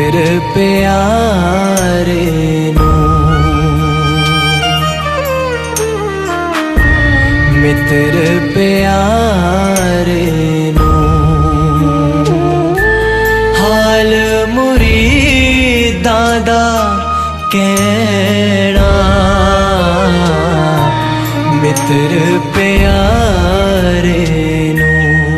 मित्र प्यारे नू, मित्र प्यारे नू हाल मुरीदां दा कहना। मित्र प्यारे नू,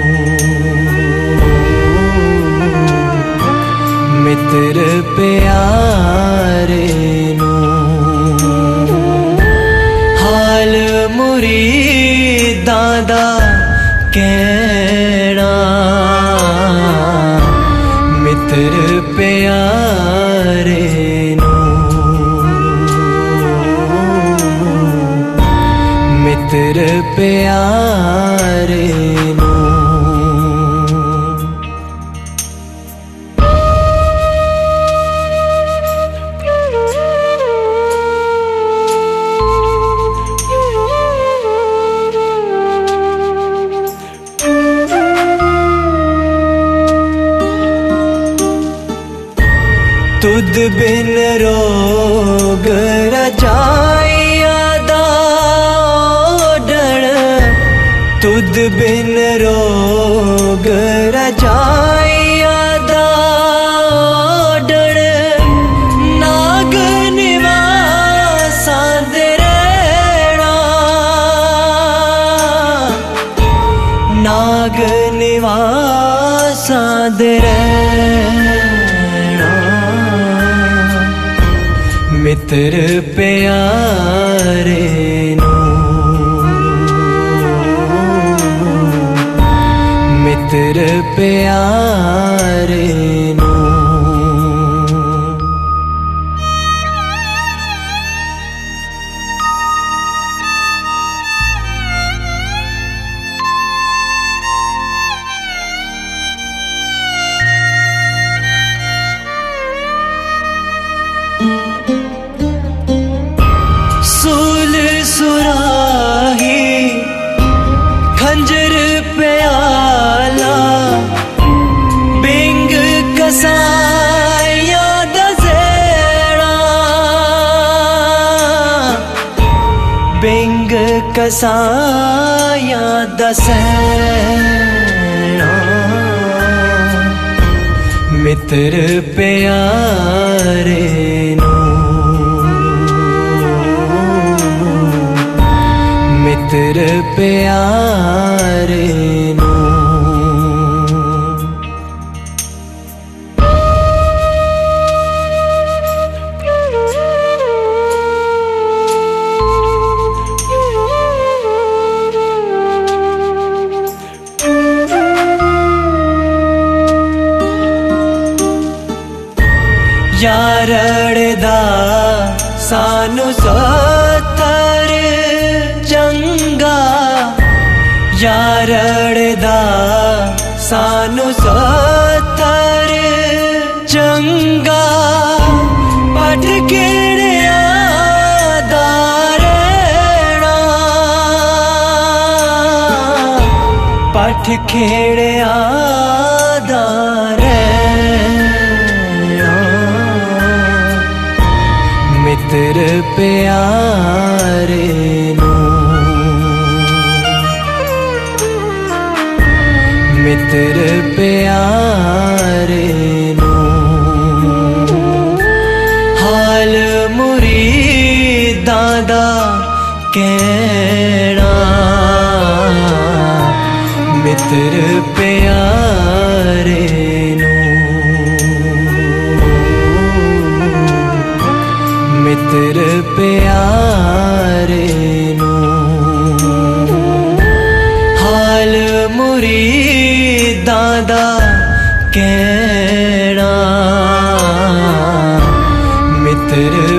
मित्र प्यारे नू हाल मुरीदां दा कहना। मित्र प्यारे नू, मित्र प्यारे नू। तुद बिन रोग रजाइया दा ओढ़ण, तुद बिन रोग रजाइया दा ओढ़ण। नाग निवासां दे रहना, नाग निवासां दे रहना। मित्र प्यारे नू, मित्र प्यारे नू। सूल सुराही खंजर प्याला, बिंग कसाया दसेड़ा, बिंग कसाया दसेड़ा। मित्र प्यारे नू, मित्र प्यारे नू। यारड़दा सानू सत्तर चंगा, यारड़दा सानू सत्तर चंगा। पट केड़िया दा रहना, पट खेड़िया दा रहना। मित्र प्यारे नू, मित्र प्यारे नू हाल मुरीदां दा कहना। मित्र प्यारे नू, मित्र प्यारे नू हाल मुरीदां दा कहना। मित्र